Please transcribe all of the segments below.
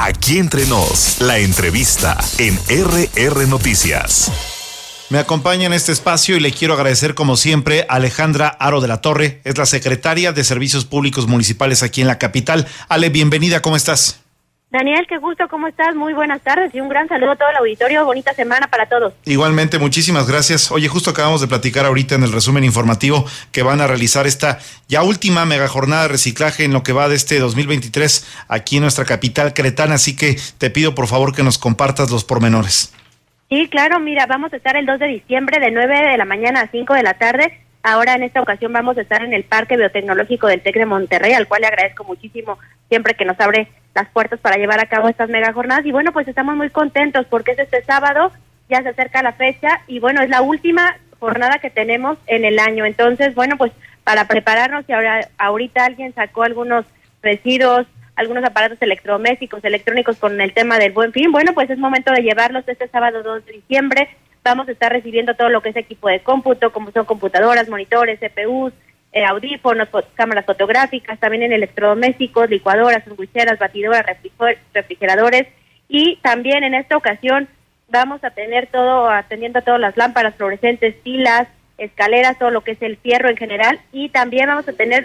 Aquí entre nos, la entrevista en RR Noticias. Me acompaña en este espacio y le quiero agradecer como siempre a Alejandra Haro de la Torre, es la secretaria de Servicios Públicos Municipales aquí en la capital. Ale, bienvenida, ¿cómo estás? Daniel, qué gusto, ¿cómo estás? Muy buenas tardes y un gran saludo a todo el auditorio, bonita semana para todos. Igualmente, muchísimas gracias. Oye, justo acabamos de platicar ahorita en el resumen informativo que van a realizar esta ya última mega jornada de reciclaje en lo que va de este 2023 aquí en nuestra capital queretana, así que te pido por favor que nos compartas los pormenores. Sí, claro, mira, vamos a estar el 2 de diciembre de 9 de la mañana a 5 de la tarde. Ahora en esta ocasión vamos a estar en el Parque Biotecnológico del TEC de Monterrey, al cual le agradezco muchísimo siempre que nos abre las puertas para llevar a cabo estas mega jornadas. Y bueno, pues estamos muy contentos porque es este sábado, ya se acerca la fecha y bueno, es la última jornada que tenemos en el año. Entonces, bueno, pues para prepararnos, y ahorita alguien sacó algunos residuos, algunos aparatos electrodomésticos, electrónicos con el tema del Buen Fin, bueno, pues es momento de llevarlos este sábado 2 de diciembre. Vamos a estar recibiendo todo lo que es equipo de cómputo, como son computadoras, monitores, CPUs, audífonos, cámaras fotográficas, también en electrodomésticos, licuadoras, sandwicheras, batidoras, refrigeradores, y también en esta ocasión vamos a tener todo, atendiendo a todas las lámparas fluorescentes, pilas, escaleras, todo lo que es el fierro en general, y también vamos a tener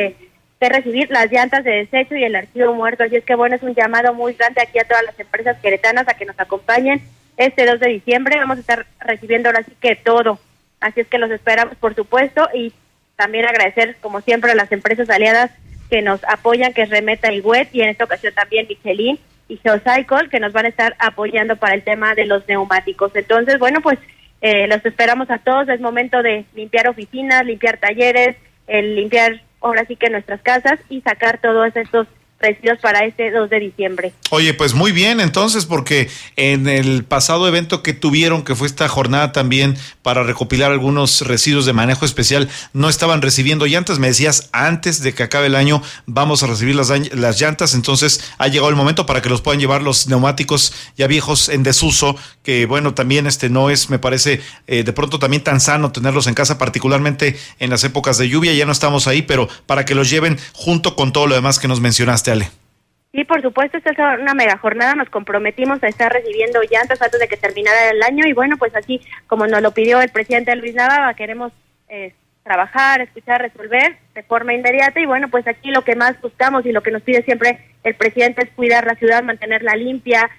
que recibir las llantas de desecho y el archivo muerto. Así es que bueno, es un llamado muy grande aquí a todas las empresas queretanas a que nos acompañen este 2 de diciembre. Vamos a estar recibiendo ahora sí que todo, así es que los esperamos por supuesto, y también agradecer como siempre a las empresas aliadas que nos apoyan, que es Remeta y Wet, y en esta ocasión también Michelin y Geocycle, que nos van a estar apoyando para el tema de los neumáticos. Entonces, bueno, pues los esperamos a todos. Es momento de limpiar oficinas, limpiar talleres, limpiar ahora sí que nuestras casas y sacar todos estos residuos para este 2 de diciembre. Oye, pues muy bien, entonces, porque en el pasado evento que tuvieron, que fue esta jornada también para recopilar algunos residuos de manejo especial, no estaban recibiendo llantas. Me decías, antes de que acabe el año vamos a recibir las llantas, entonces ha llegado el momento para que los puedan llevar los neumáticos ya viejos en desuso, que bueno, también no es, me parece, de pronto también tan sano tenerlos en casa, particularmente en las épocas de lluvia. Ya no estamos ahí, pero para que los lleven junto con todo lo demás que nos mencionaste, Ale. Sí, por supuesto, esta es una mega jornada, nos comprometimos a estar recibiendo llantas antes de que terminara el año, y bueno, pues así como nos lo pidió el presidente Luis Nava, queremos trabajar, escuchar, resolver de forma inmediata, y bueno, pues aquí lo que más buscamos y lo que nos pide siempre el presidente es cuidar la ciudad, mantenerla limpia,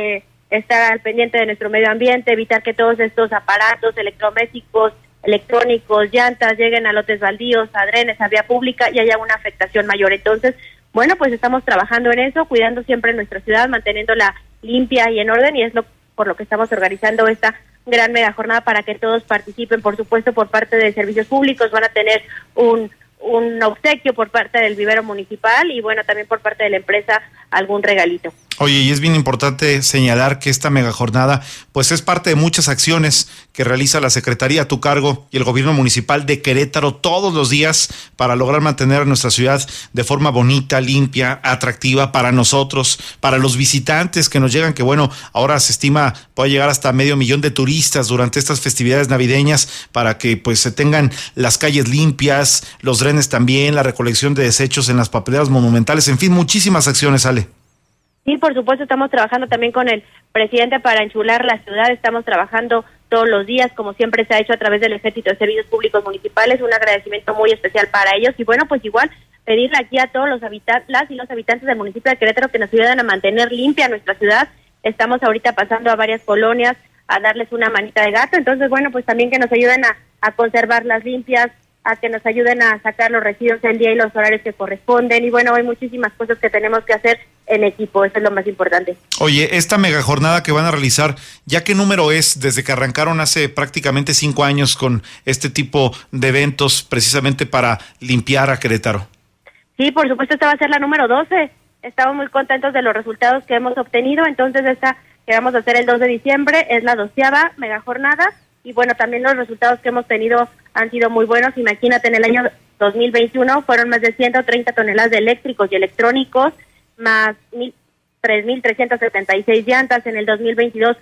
estar al pendiente de nuestro medio ambiente, evitar que todos estos aparatos electrodomésticos, electrónicos, llantas lleguen a lotes baldíos, a drenes, a vía pública y haya una afectación mayor. Entonces, bueno, pues estamos trabajando en eso, cuidando siempre nuestra ciudad, manteniéndola limpia y en orden, y es por lo que estamos organizando esta gran mega jornada para que todos participen. Por supuesto, por parte de servicios públicos van a tener un obsequio por parte del vivero municipal y bueno, también por parte de la empresa algún regalito. Oye, y es bien importante señalar que esta mega jornada pues es parte de muchas acciones que realiza la Secretaría a tu cargo y el gobierno municipal de Querétaro todos los días para lograr mantener a nuestra ciudad de forma bonita, limpia, atractiva para nosotros, para los visitantes que nos llegan, que bueno, ahora se estima puede llegar hasta 500,000 de turistas durante estas festividades navideñas, para que pues se tengan las calles limpias, los drenes también, la recolección de desechos en las papeleras monumentales, en fin, muchísimas acciones, Ale. Sí, por supuesto, estamos trabajando también con el presidente para enchular la ciudad, estamos trabajando todos los días, como siempre se ha hecho a través del Ejército de Servicios Públicos Municipales, un agradecimiento muy especial para ellos, y bueno, pues igual pedirle aquí a todos los las y los habitantes del municipio de Querétaro que nos ayuden a mantener limpia nuestra ciudad. Estamos ahorita pasando a varias colonias a darles una manita de gato, entonces bueno, pues también que nos ayuden a conservarlas limpias, a que nos ayuden a sacar los residuos el día y los horarios que corresponden, y bueno, hay muchísimas cosas que tenemos que hacer en equipo, eso es lo más importante. Oye, esta mega jornada que van a realizar, ¿ya qué número es desde que arrancaron hace prácticamente 5 años con este tipo de eventos precisamente para limpiar a Querétaro? Sí, por supuesto, esta va a ser la número 12, estamos muy contentos de los resultados que hemos obtenido, entonces esta que vamos a hacer el 2 de diciembre es la 12ª mega jornada, y bueno, también los resultados que hemos tenido han sido muy buenos. Imagínate, en el año 2021 fueron más de 130 toneladas de eléctricos y electrónicos, más 3.376 llantas. En el 2022,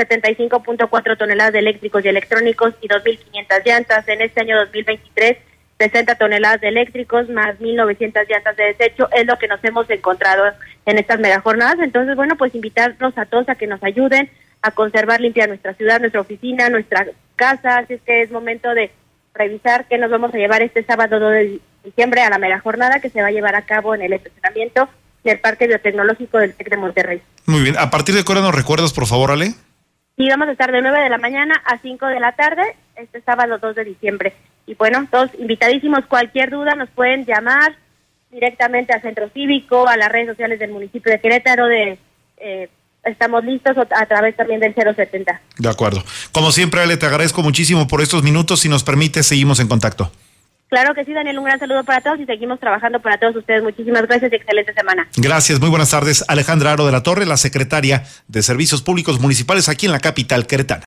75.4 toneladas de eléctricos y electrónicos y 2.500 llantas. En este año 2023, 60 toneladas de eléctricos, más 1,900 llantas de desecho, es lo que nos hemos encontrado en estas megajornadas. Entonces, bueno, pues invitarlos a todos a que nos ayuden a conservar limpia nuestra ciudad, nuestra oficina, nuestra casa. Así es que es momento de revisar qué nos vamos a llevar este sábado 2 de diciembre a la megajornada que se va a llevar a cabo en el estacionamiento del Parque Biotecnológico del TEC de Monterrey. Muy bien. ¿A partir de qué hora nos recuerdas, por favor, Ale? Sí, vamos a estar de 9 de la mañana a 5 de la tarde, este sábado 2 de diciembre. Y bueno, todos invitadísimos. Cualquier duda nos pueden llamar directamente al Centro Cívico, a las redes sociales del municipio de Querétaro, estamos listos, a través también del 070. De acuerdo. Como siempre, Ale, te agradezco muchísimo por estos minutos. Si nos permite, seguimos en contacto. Claro que sí, Daniel, un gran saludo para todos y seguimos trabajando para todos ustedes. Muchísimas gracias y excelente semana. Gracias, muy buenas tardes. Alejandra Aro de la Torre, la secretaria de Servicios Públicos Municipales aquí en la capital queretana.